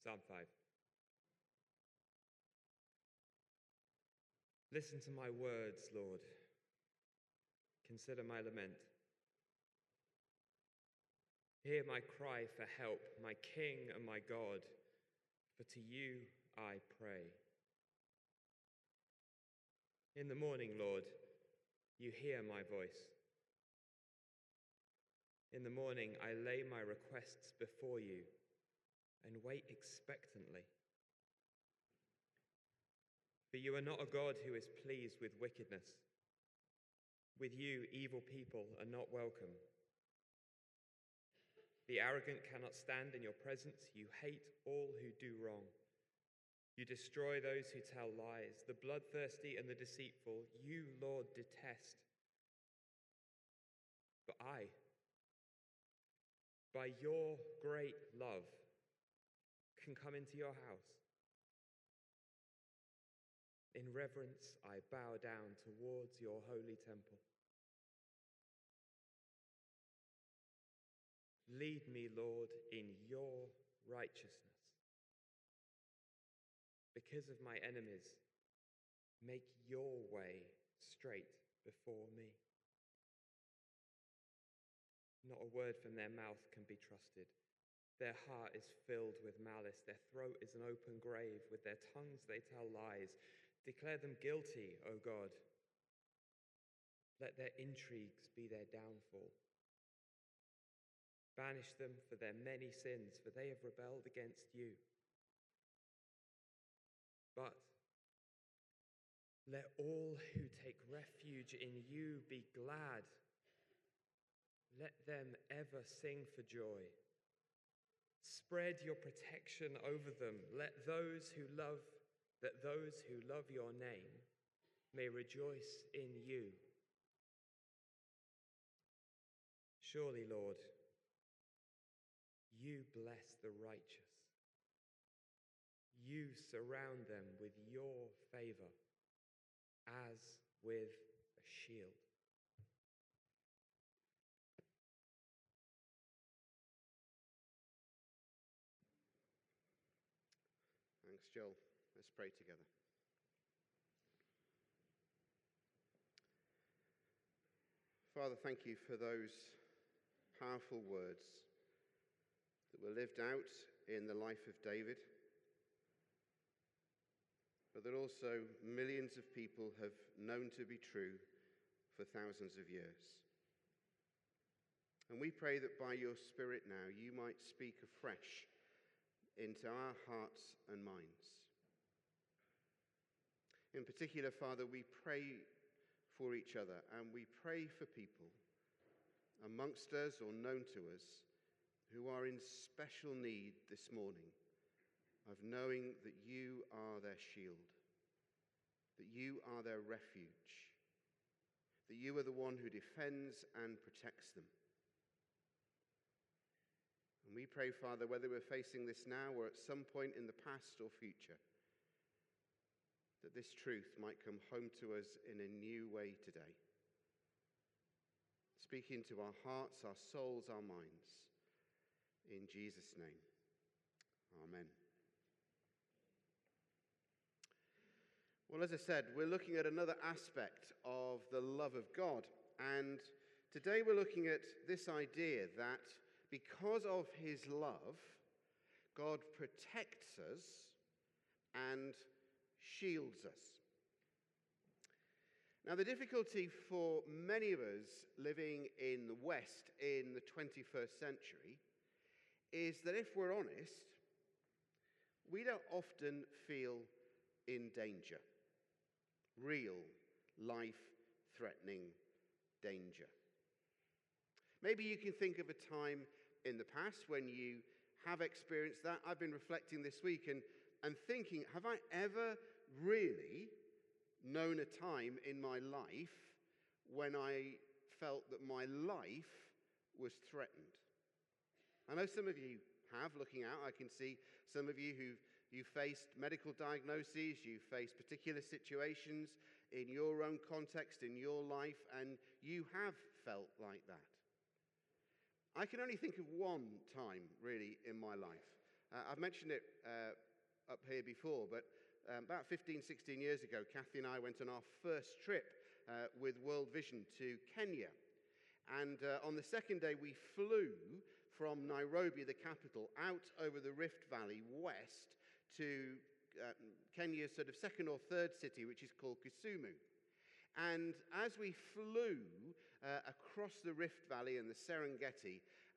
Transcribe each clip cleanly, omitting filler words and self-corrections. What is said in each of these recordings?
Psalm 5. Listen to my words, Lord. Consider my lament. Hear my cry for help, my King and my God, for to you I pray. In the morning, Lord, you hear my voice. In the morning, I lay my requests before you and wait expectantly. For you are not a God who is pleased with wickedness. With you, evil people are not welcome. The arrogant cannot stand in your presence. You hate all who do wrong. You destroy those who tell lies. The bloodthirsty and the deceitful, you, Lord, detest. But I, by your great love, can come into your house. In reverence, I bow down towards your holy temple. Lead me, Lord, in your righteousness. Because of my enemies, make your way straight before me. Not a word from their mouth can be trusted. Their heart is filled with malice. Their throat is an open grave. With their tongues they tell lies. Declare them guilty, O God. Let their intrigues be their downfall. Banish them for their many sins, for they have rebelled against you. But let all who take refuge in you be glad. Let them ever sing for joy. Spread your protection over them. Let those who love your name may rejoice in you. Surely, Lord, you bless the righteous. You surround them with your favor as with a shield. Thanks, Joel. Let's pray together. Father, thank you for those powerful words that were lived out in the life of David, but that also millions of people have known to be true for thousands of years. And we pray that by your Spirit now, you might speak afresh into our hearts and minds. In particular, Father, we pray for each other, and we pray for people amongst us or known to us who are in special need this morning of knowing that you are their shield, that you are their refuge, that you are the one who defends and protects them. And we pray, Father, whether we're facing this now or at some point in the past or future, that this truth might come home to us in a new way today. Speak into our hearts, our souls, our minds. In Jesus' name, amen. Well, as I said, we're looking at another aspect of the love of God. And today we're looking at this idea that because of his love, God protects us and shields us. Now, the difficulty for many of us living in the West in the 21st century is that if we're honest, we don't often feel in danger. Real, life-threatening danger. Maybe you can think of a time in the past when you have experienced that. I've been reflecting this week and thinking, have I ever really known a time in my life when I felt that my life was threatened? I know some of you have, looking out. I can see some of you who faced medical diagnoses, you faced particular situations in your own context, in your life, and you have felt like that. I can only think of one time, really, in my life, I've mentioned it up here before, but about 15, 16 years ago, Kathy and I went on our first trip with World Vision to Kenya. And on the second day, we flew from Nairobi, the capital, out over the Rift Valley west to Kenya's sort of second or third city, which is called Kisumu. And as we flew across the Rift Valley and the Serengeti,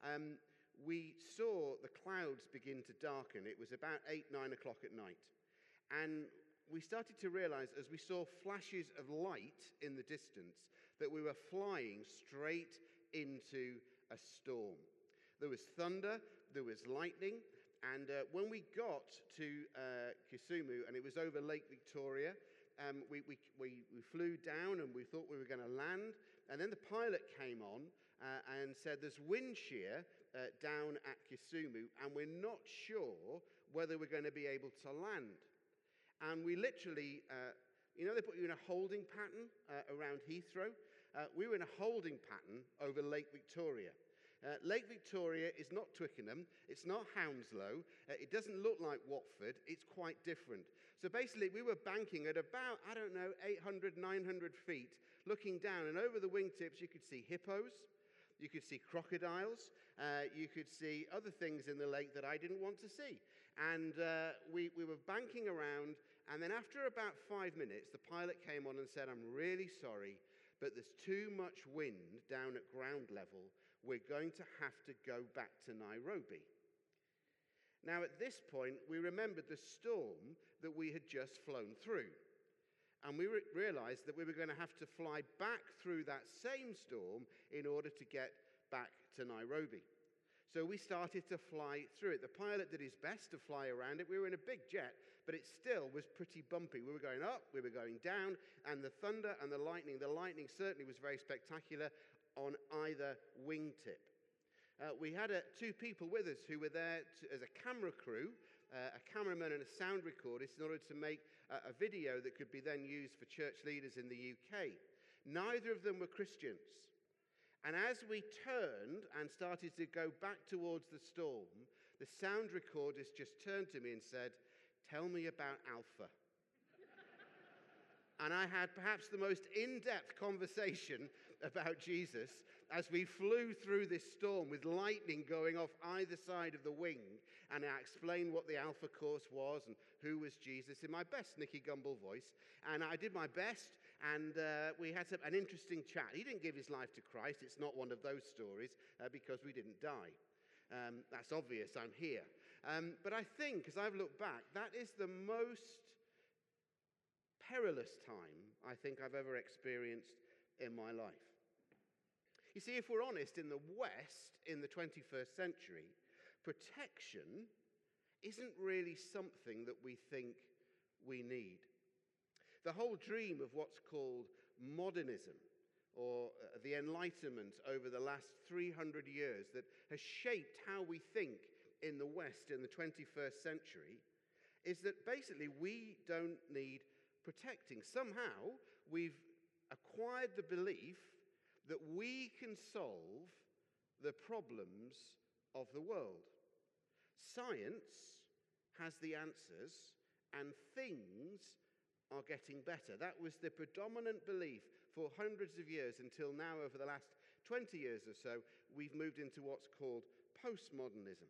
we saw the clouds begin to darken. It was about 8, 9 o'clock at night. And we started to realize, as we saw flashes of light in the distance, that we were flying straight into a storm. There was thunder, there was lightning, and when we got to Kisumu, and it was over Lake Victoria, we flew down and we thought we were going to land, and then the pilot came on and said there's wind shear down at Kisumu, and we're not sure whether we're going to be able to land. And we literally, they put you in a holding pattern around Heathrow. We were in a holding pattern over Lake Victoria. Lake Victoria is not Twickenham, it's not Hounslow, it doesn't look like Watford, it's quite different. So basically we were banking at about, 800, 900 feet, looking down, and over the wingtips you could see hippos, you could see crocodiles, you could see other things in the lake that I didn't want to see. And we were banking around, and then after about 5 minutes, the pilot came on and said, I'm really sorry, but there's too much wind down at ground level. We're going to have to go back to Nairobi. Now, at this point, we remembered the storm that we had just flown through. And we realized that we were going to have to fly back through that same storm in order to get back to Nairobi. So we started to fly through it. The pilot did his best to fly around it. We were in a big jet, but it still was pretty bumpy. We were going up, we were going down, and the thunder and the lightning certainly was very spectacular on either wingtip. We had two people with us who were there as a camera crew, a cameraman and a sound recordist, in order to make a video that could be then used for church leaders in the UK. Neither of them were Christians. And as we turned and started to go back towards the storm, the sound recordist just turned to me and said, "Tell me about Alpha." And I had perhaps the most in-depth conversation about Jesus as we flew through this storm with lightning going off either side of the wing. And I explained what the Alpha course was and who was Jesus in my best Nicky Gumbel voice. And I did my best, and we had an interesting chat. He didn't give his life to Christ. It's not one of those stories because we didn't die. That's obvious. I'm here. But I think, as I've looked back, that is the most perilous time I think I've ever experienced in my life. You see, if we're honest, in the West, in the 21st century, protection isn't really something that we think we need. The whole dream of what's called modernism, or the Enlightenment over the last 300 years that has shaped how we think in the West in the 21st century, is that basically we don't need protecting. Somehow we've acquired the belief that we can solve the problems of the world. Science has the answers, and things are getting better. That was the predominant belief for hundreds of years until now. Over the last 20 years or so, we've moved into what's called postmodernism.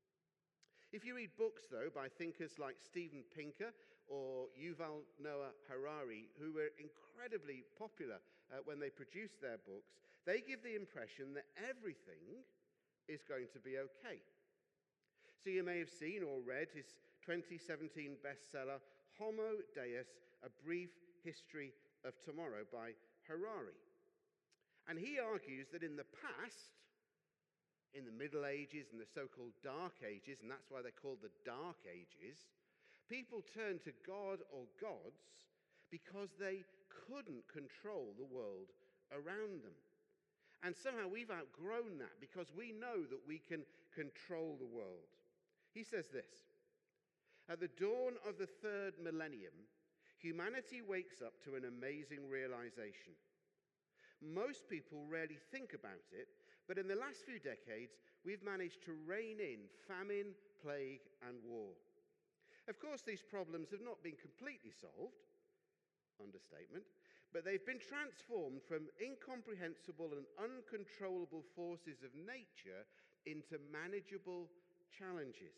If you read books, though, by thinkers like Steven Pinker or Yuval Noah Harari, who were incredibly popular when they produced their books, they give the impression that everything is going to be okay. So you may have seen or read his 2017 bestseller, Homo Deus, A Brief History of Tomorrow by Harari. And he argues that in the past, in the Middle Ages and the so-called Dark Ages, and that's why they're called the Dark Ages, people turned to God or gods because they couldn't control the world around them. And somehow we've outgrown that because we know that we can control the world. He says this: at the dawn of the third millennium, humanity wakes up to an amazing realization. Most people rarely think about it, but in the last few decades, we've managed to rein in famine, plague, and war. Of course, these problems have not been completely solved, understatement, but they've been transformed from incomprehensible and uncontrollable forces of nature into manageable challenges.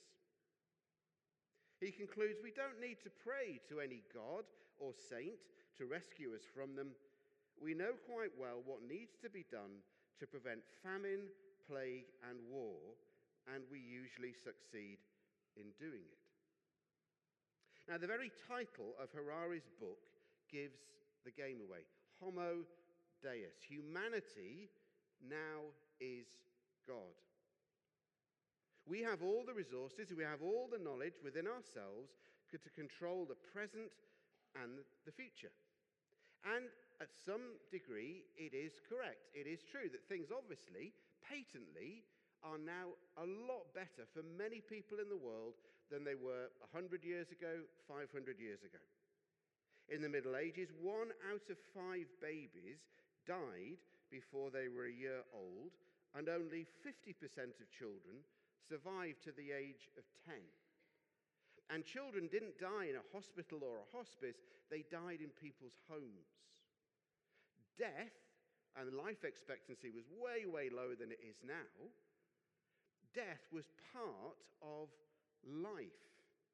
He concludes, we don't need to pray to any god or saint to rescue us from them. We know quite well what needs to be done to prevent famine, plague, and war, and we usually succeed in doing it. Now, the very title of Harari's book gives the game away. Homo Deus. Humanity now is God. We have all the resources, we have all the knowledge within ourselves to control the present and the future. And at some degree, it is correct. It is true that things obviously, patently, are now a lot better for many people in the world than they were 100 years ago, 500 years ago. In the Middle Ages, 1 out of 5 babies died before they were a year old, and only 50% of children survived to the age of 10. And children didn't die in a hospital or a hospice, they died in people's homes. Death, and life expectancy was way, way lower than it is now. Death was part of life.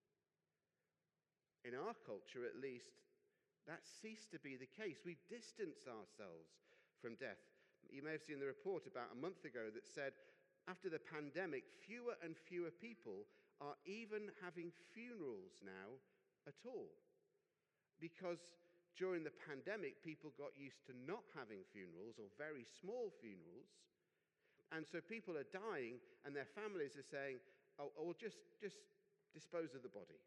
In our culture, at least, that ceased to be the case. We've distanced ourselves from death. You may have seen the report about a month ago that said, after the pandemic, fewer and fewer people are even having funerals now at all. Because during the pandemic, people got used to not having funerals or very small funerals. And so people are dying and their families are saying, oh just dispose of the body.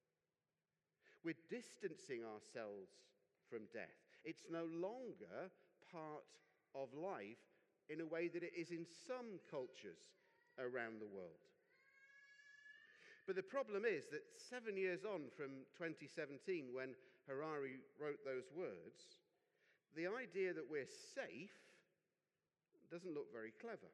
We're distancing ourselves from death. It's no longer part of life in a way that it is in some cultures around the world. But the problem is that 7 years on from 2017, when Harari wrote those words, the idea that we're safe doesn't look very clever.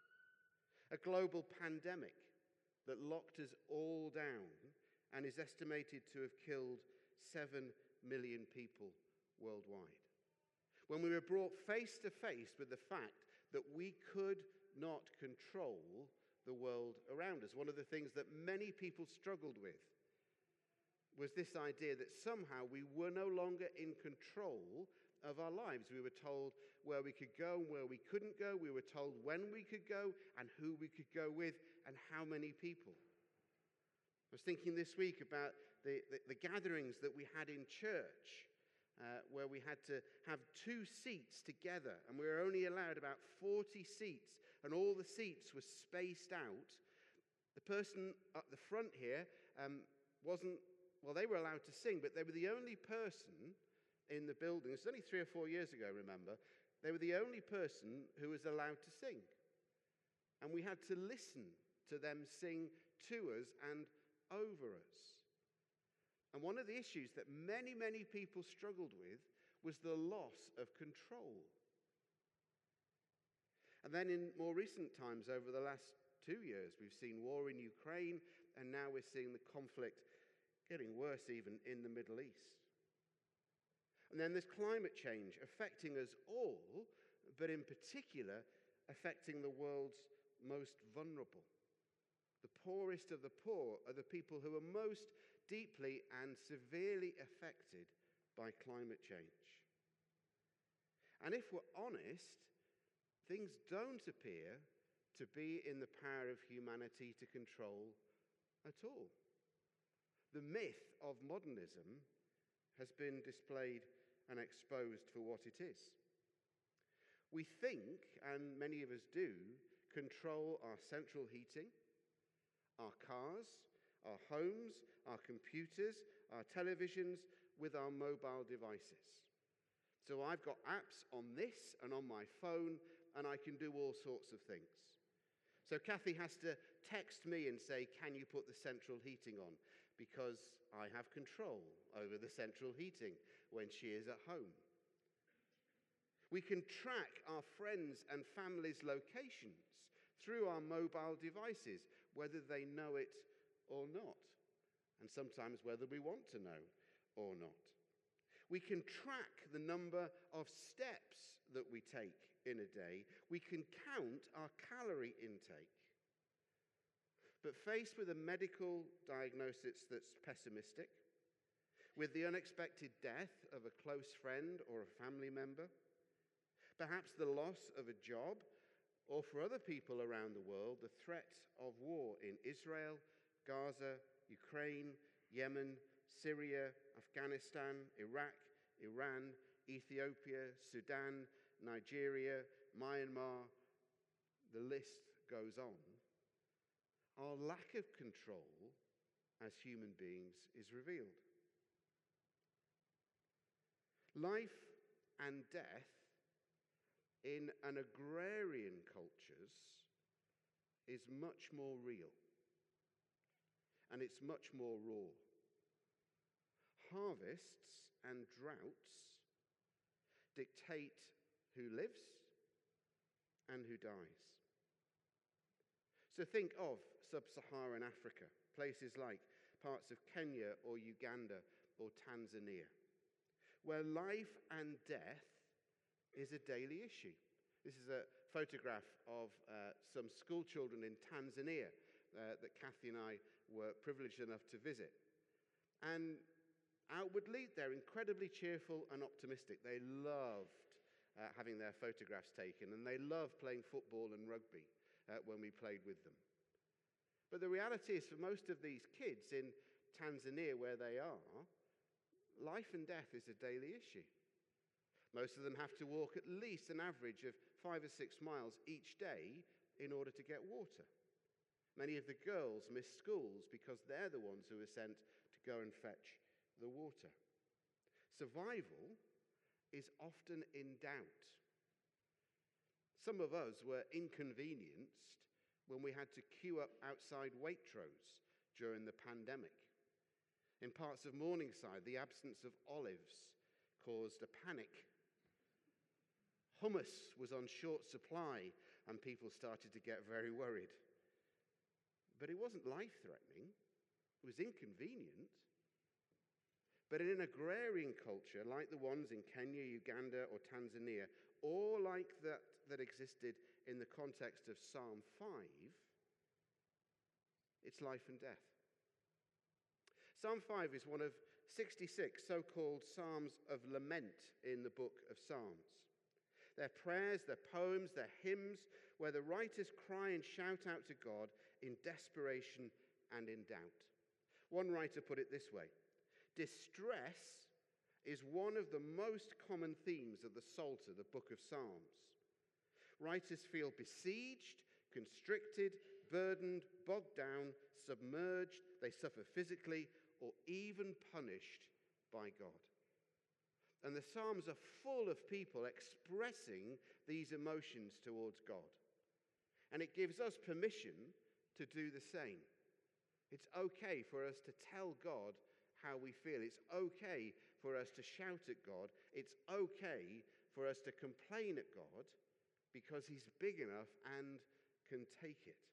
A global pandemic that locked us all down and is estimated to have killed 7 million people worldwide. When we were brought face to face with the fact that we could not control the world around us, one of the things that many people struggled with was this idea that somehow we were no longer in control of our lives. We were told where we could go and where we couldn't go. We were told when we could go and who we could go with and how many people. I was thinking this week about the gatherings that we had in church, where we had to have 2 seats together, and we were only allowed about 40 seats, and all the seats were spaced out. The person at the front here they were allowed to sing, but they were the only person in the building. This was only 3 or 4 years ago, remember. They were the only person who was allowed to sing. And we had to listen to them sing to us and over us. And one of the issues that many, many people struggled with was the loss of control. And then in more recent times, over the last 2 years, we've seen war in Ukraine, and now we're seeing the conflict getting worse even in the Middle East. And then there's climate change affecting us all, but in particular affecting the world's most vulnerable. The poorest of the poor are the people who are most deeply and severely affected by climate change. And if we're honest, things don't appear to be in the power of humanity to control at all. The myth of modernism has been displayed and exposed for what it is. We think, and many of us do, control our central heating, our cars, our homes, our computers, our televisions, with our mobile devices. So I've got apps on this and on my phone, and I can do all sorts of things. So Kathy has to text me and say, can you put the central heating on? Because I have control over the central heating when she is at home. We can track our friends' and families' locations through our mobile devices, whether they know it or not, and sometimes whether we want to know or not. We can track the number of steps that we take in a day. We can count our calorie intake. But faced with a medical diagnosis that's pessimistic, with the unexpected death of a close friend or a family member, perhaps the loss of a job, or for other people around the world, the threat of war in Israel, Gaza, Ukraine, Yemen, Syria, Afghanistan, Iraq, Iran, Ethiopia, Sudan, Nigeria, Myanmar, the list goes on. Our lack of control as human beings is revealed. Life and death in an agrarian cultures is much more real, and it's much more raw. Harvests and droughts dictate who lives and who dies. So think of sub-Saharan Africa, places like parts of Kenya or Uganda or Tanzania, where life and death is a daily issue. This is a photograph of some school children in Tanzania that Kathy and I were privileged enough to visit. And outwardly, they're incredibly cheerful and optimistic. They loved having their photographs taken, and they loved playing football and rugby when we played with them. But the reality is, for most of these kids in Tanzania, where they are, life and death is a daily issue. Most of them have to walk at least an average of 5 or 6 miles each day in order to get water. Many of the girls miss schools because they're the ones who are sent to go and fetch the water. Survival is often in doubt. Some of us were inconvenienced when we had to queue up outside Waitrose during the pandemic. In parts of Morningside, the absence of olives caused a panic. Hummus was on short supply, and people started to get very worried. But it wasn't life-threatening. It was inconvenient. But in an agrarian culture, like the ones in Kenya, Uganda, or Tanzania, or like that existed in the context of Psalm 5, it's life and death. Psalm 5 is one of 66 so-called psalms of lament in the book of Psalms. They're prayers, they're poems, they're hymns where the writers cry and shout out to God in desperation and in doubt. One writer put it this way: distress is one of the most common themes of the Psalter, the book of Psalms. Writers feel besieged, constricted, burdened, bogged down, submerged, they suffer physically or even punished by God. And the Psalms are full of people expressing these emotions towards God. And it gives us permission to do the same. It's okay for us to tell God how we feel. It's okay for us to shout at God. It's okay for us to complain at God because he's big enough and can take it.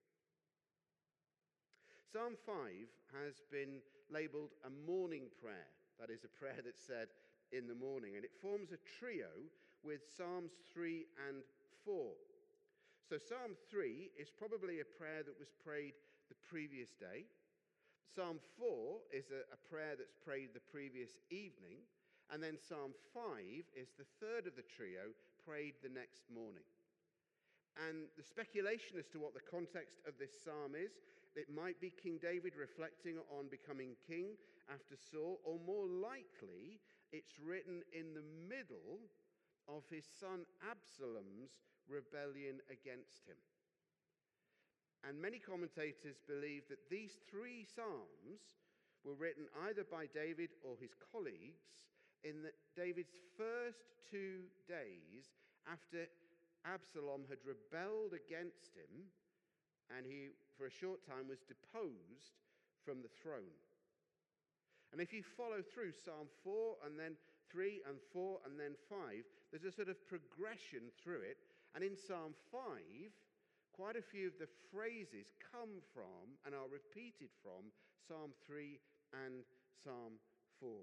Psalm 5 has been labeled a morning prayer. That is a prayer that's said in the morning, and it forms a trio with Psalms 3 and 4. So Psalm 3 is probably a prayer that was prayed the previous day. Psalm 4 is a prayer that's prayed the previous evening, and then Psalm 5 is the third of the trio prayed the next morning. And the speculation as to what the context of this psalm is, it might be King David reflecting on becoming king after Saul, or more likely, it's written in the middle of his son Absalom's rebellion against him. And many commentators believe that these 3 psalms were written either by David or his colleagues in David's first 2 days after Absalom had rebelled against him, and he, for a short time, was deposed from the throne. And if you follow through Psalm 4 and then 3 and 4 and then 5, there's a sort of progression through it. And in Psalm 5, quite a few of the phrases come from and are repeated from Psalm 3 and Psalm 4.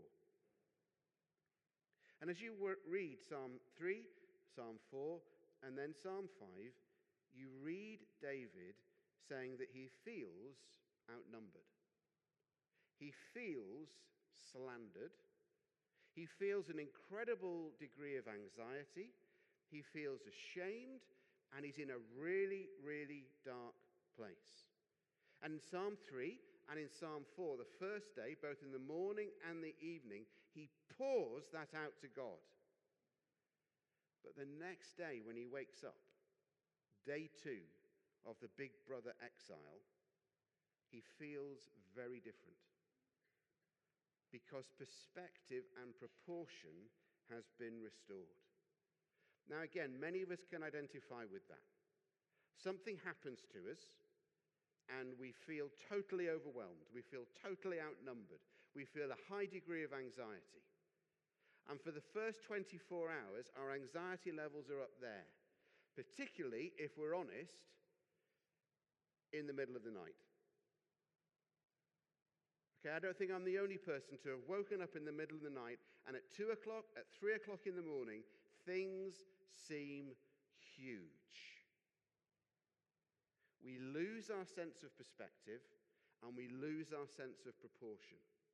And as you read Psalm 3, Psalm 4, and then Psalm 5, you read David saying that he feels outnumbered. He feels slandered. He feels an incredible degree of anxiety. He feels ashamed, and he's in a really, really dark place. And in Psalm 3 and in Psalm 4, the first day, both in the morning and the evening, he pours that out to God. But the next day, when he wakes up, day 2 of the Big Brother exile, he feels very different. Because perspective and proportion has been restored. Now again, many of us can identify with that. Something happens to us and we feel totally overwhelmed. We feel totally outnumbered. We feel a high degree of anxiety. And for the first 24 hours, our anxiety levels are up there, particularly if we're honest, in the middle of the night. Okay, I don't think I'm the only person to have woken up in the middle of the night and at 2 o'clock, at 3 o'clock in the morning, things seem huge. We lose our sense of perspective and we lose our sense of proportion.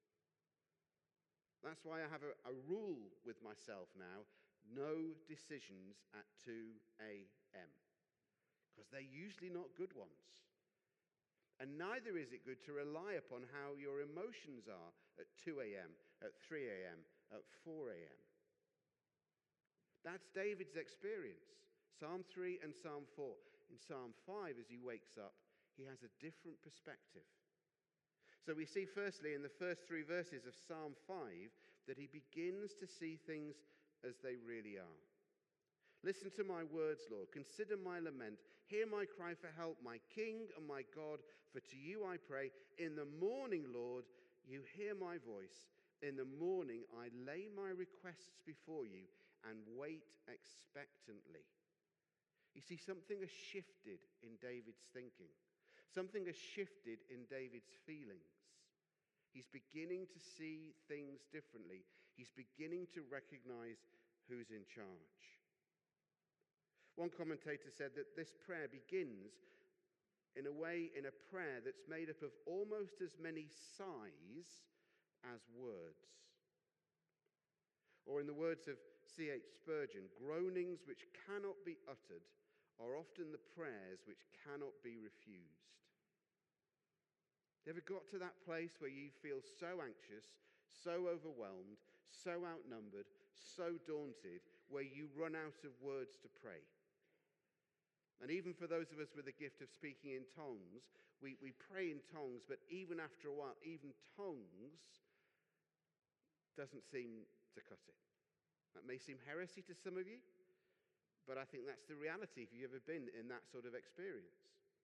That's why I have a rule with myself now: no decisions at 2 a.m. because they're usually not good ones. And neither is it good to rely upon how your emotions are at 2 a.m., at 3 a.m., at 4 a.m. That's David's experience. Psalm 3 and Psalm 4. In Psalm 5, as he wakes up, he has a different perspective. So we see firstly in the first 3 verses of Psalm 5 that he begins to see things as they really are. Listen to my words, Lord. Consider my lament. Hear my cry for help, my King and my God. For to you I pray. In the morning, Lord, you hear my voice. In the morning I lay my requests before you and wait expectantly. You see, something has shifted in David's thinking. Something has shifted in David's feelings. He's beginning to see things differently. He's beginning to recognize who's in charge. One commentator said that this prayer begins, in a way, in a prayer that's made up of almost as many sighs as words. Or in the words of C.H. Spurgeon, groanings which cannot be uttered are often the prayers which cannot be refused. You ever got to that place where you feel so anxious, so overwhelmed, so outnumbered, so daunted, where you run out of words to pray? And even for those of us with the gift of speaking in tongues, we pray in tongues, but even after a while, even tongues doesn't seem to cut it. That may seem heresy to some of you, but I think that's the reality if you've ever been in that sort of experience.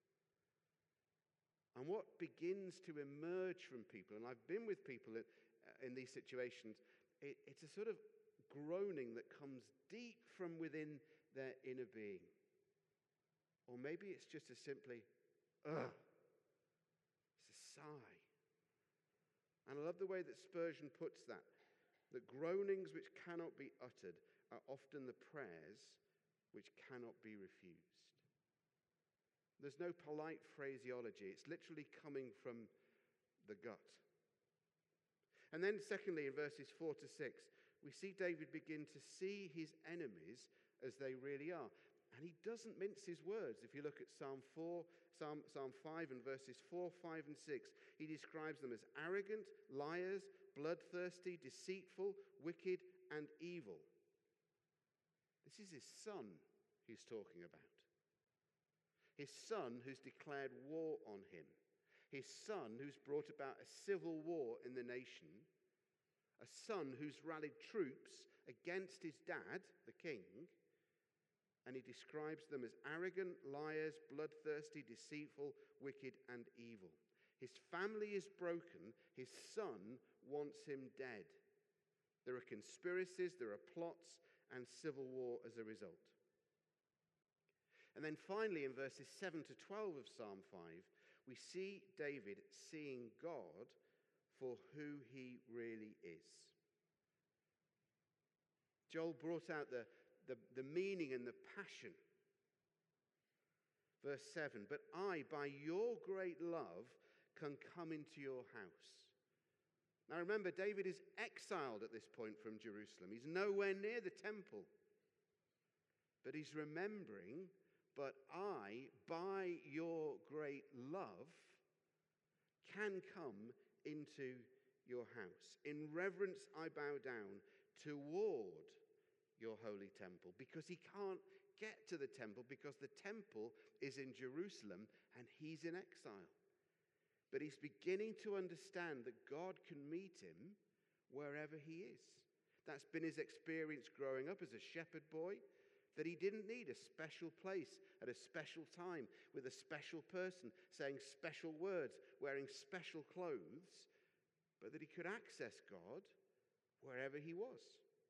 And what begins to emerge from people, and I've been with people in these situations, it's a sort of groaning that comes deep from within their inner being. Or maybe it's just as simply, ugh. It's a sigh. And I love the way that Spurgeon puts that groanings which cannot be uttered are often the prayers which cannot be refused. There's no polite phraseology. It's literally coming from the gut. And then secondly, in verses 4 to 6, we see David begin to see his enemies as they really are. And he doesn't mince his words. If you look at Psalm 5 and verses 4, 5 and 6, he describes them as arrogant, liars, bloodthirsty, deceitful, wicked, and evil. This is his son he's talking about. His son who's declared war on him. His son who's brought about a civil war in the nation. A son who's rallied troops against his dad, the king. And he describes them as arrogant, liars, bloodthirsty, deceitful, wicked, and evil. His family is broken. His son wants him dead. There are conspiracies, there are plots, and civil war as a result. And then finally, in verses 7 to 12 of Psalm 5, we see David seeing God for who he really is. Joel brought out the meaning and the passion. Verse 7, but I, by your great love, can come into your house. Now remember, David is exiled at this point from Jerusalem. He's nowhere near the temple. But he's remembering, but I, by your great love, can come into your house. In reverence I bow down toward your holy temple, because he can't get to the temple because the temple is in Jerusalem and he's in exile. But he's beginning to understand that God can meet him wherever he is. That's been his experience growing up as a shepherd boy, that he didn't need a special place at a special time with a special person saying special words, wearing special clothes, but that he could access God wherever he was.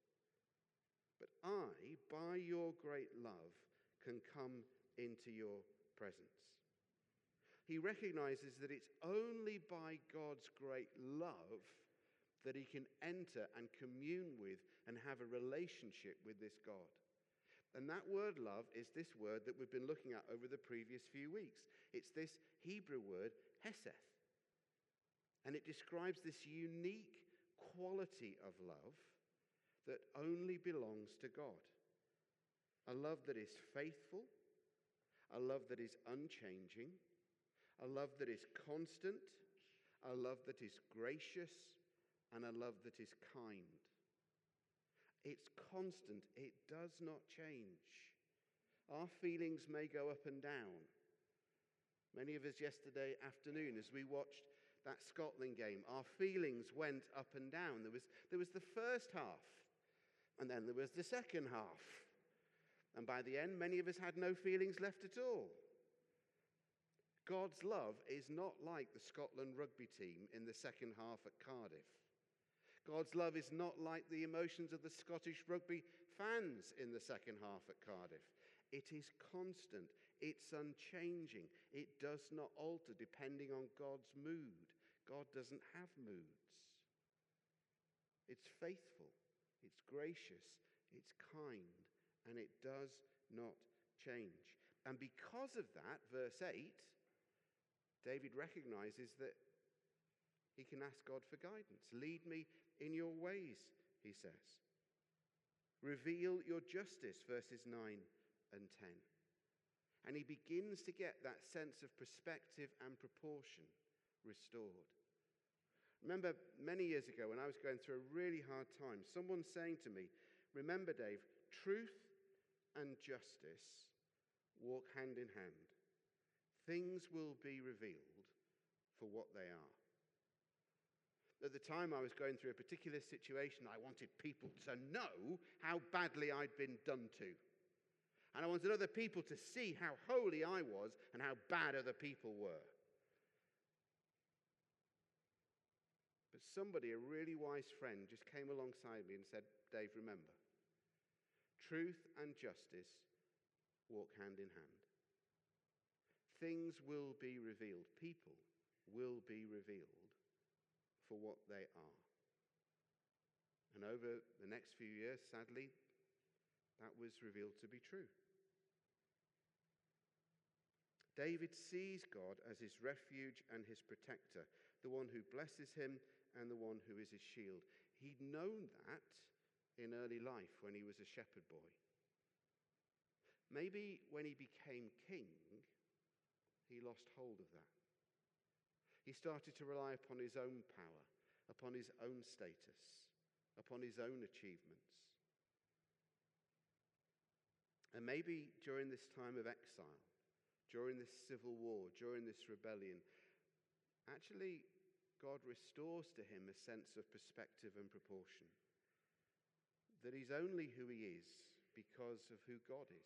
But I, by your great love, can come into your presence. He recognizes that it's only by God's great love that he can enter and commune with and have a relationship with this God. And that word love is this word that we've been looking at over the previous few weeks. It's this Hebrew word, hesed. And it describes this unique quality of love that only belongs to God. A love that is faithful, a love that is unchanging, a love that is constant, a love that is gracious, and a love that is kind. It's constant. It does not change. Our feelings may go up and down. Many of us yesterday afternoon, as we watched that Scotland game, our feelings went up and down. There was the first half, and then there was the second half. And by the end, many of us had no feelings left at all. God's love is not like the Scotland rugby team in the second half at Cardiff. God's love is not like the emotions of the Scottish rugby fans in the second half at Cardiff. It is constant. It's unchanging. It does not alter depending on God's mood. God doesn't have moods. It's faithful. It's gracious. It's kind. And it does not change. And because of that, verse 8, David recognizes that he can ask God for guidance. Lead me in your ways, he says. Reveal your justice, verses 9 and 10. And he begins to get that sense of perspective and proportion restored. Remember, many years ago when I was going through a really hard time, someone saying to me, remember, Dave, truth and justice walk hand in hand. Things will be revealed for what they are. At the time I was going through a particular situation, I wanted people to know how badly I'd been done to. And I wanted other people to see how holy I was and how bad other people were. But somebody, a really wise friend, just came alongside me and said, Dave, remember, truth and justice walk hand in hand. Things will be revealed. People will be revealed for what they are. And over the next few years, sadly, that was revealed to be true. David sees God as his refuge and his protector, the one who blesses him and the one who is his shield. He'd known that in early life when he was a shepherd boy. Maybe when he became king, he lost hold of that. He started to rely upon his own power, upon his own status, upon his own achievements. And maybe during this time of exile, during this civil war, during this rebellion, actually God restores to him a sense of perspective and proportion. That he's only who he is because of who God is.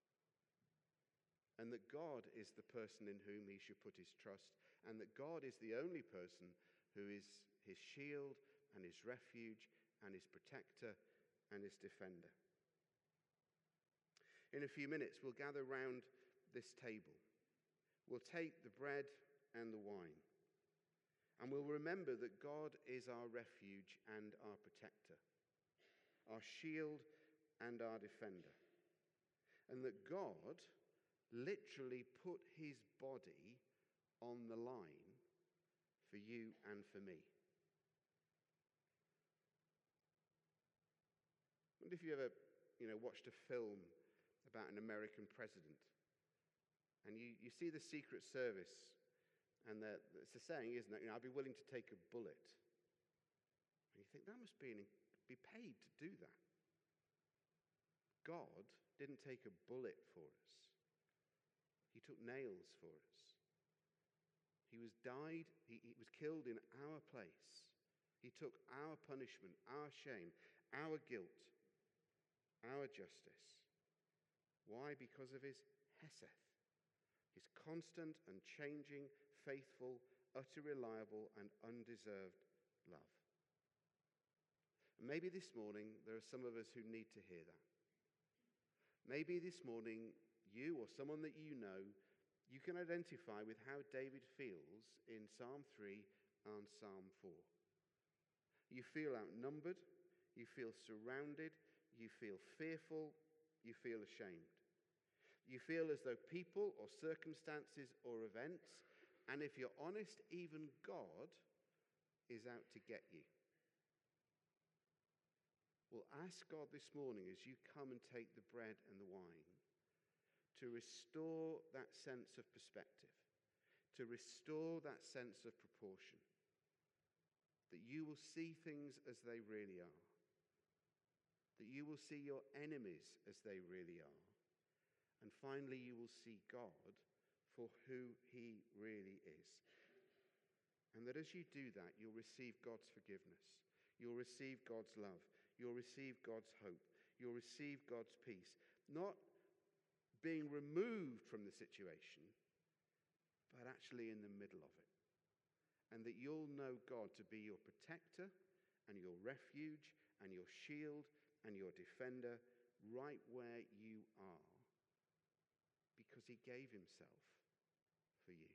And that God is the person in whom he should put his trust. And that God is the only person who is his shield and his refuge and his protector and his defender. In a few minutes, we'll gather round this table, we'll take the bread and the wine, and we'll remember that God is our refuge and our protector, our shield and our defender, and that God literally put his body on the line for you and for me. I wonder if you ever, watched a film about an American president, and you see the Secret Service, and it's a saying, isn't it? I'd be willing to take a bullet. And you think, that must be paid to do that. God didn't take a bullet for us. He took nails for us. He was killed in our place. He took our punishment, our shame, our guilt, our justice. Why? Because of his hesed, his constant and changing, faithful, utter reliable, and undeserved love. And maybe this morning there are some of us who need to hear that. Maybe this morning you or someone that you know, you can identify with how David feels in Psalm 3 and Psalm 4. You feel outnumbered, you feel surrounded, you feel fearful, you feel ashamed. You feel as though people or circumstances or events, and if you're honest, even God is out to get you. Well, ask God this morning as you come and take the bread and the wine to restore that sense of perspective, to restore that sense of proportion, that you will see things as they really are, that you will see your enemies as they really are, and finally you will see God for who he really is. And that as you do that, you'll receive God's forgiveness, you'll receive God's love, you'll receive God's hope, you'll receive God's peace, not being removed from the situation, but actually in the middle of it. And that you'll know God to be your protector and your refuge and your shield and your defender right where you are, because he gave himself for you.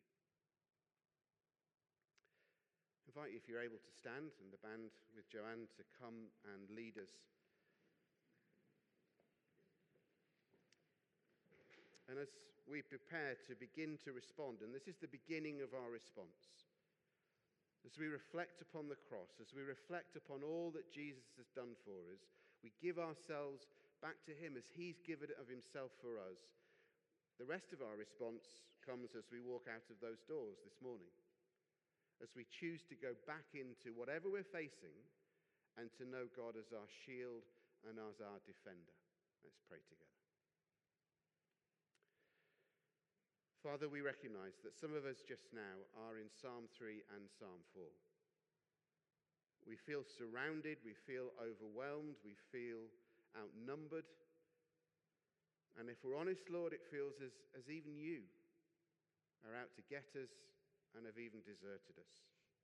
I invite you, if you're able to stand, and the band with Joanne to come and lead us. And as we prepare to begin to respond, and this is the beginning of our response, as we reflect upon the cross, as we reflect upon all that Jesus has done for us, we give ourselves back to him as he's given of himself for us. The rest of our response comes as we walk out of those doors this morning, as we choose to go back into whatever we're facing and to know God as our shield and as our defender. Let's pray together. Father, we recognize that some of us just now are in Psalm 3 and Psalm 4. We feel surrounded, we feel overwhelmed, we feel outnumbered. And if we're honest, Lord, it feels as even you are out to get us and have even deserted us.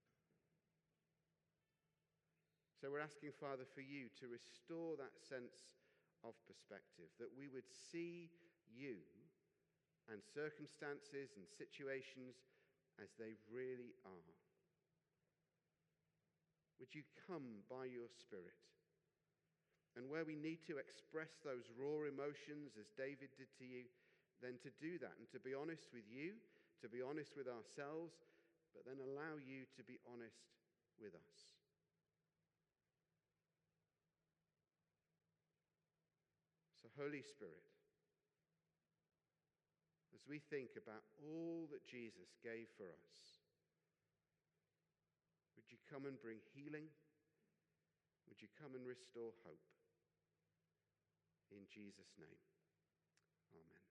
So we're asking, Father, for you to restore that sense of perspective, that we would see you and circumstances and situations as they really are. Would you come by your Spirit? And where we need to express those raw emotions as David did to you, then to do that and to be honest with you, to be honest with ourselves, but then allow you to be honest with us. So Holy Spirit, as we think about all that Jesus gave for us, would you come and bring healing? Would you come and restore hope? In Jesus' name, amen.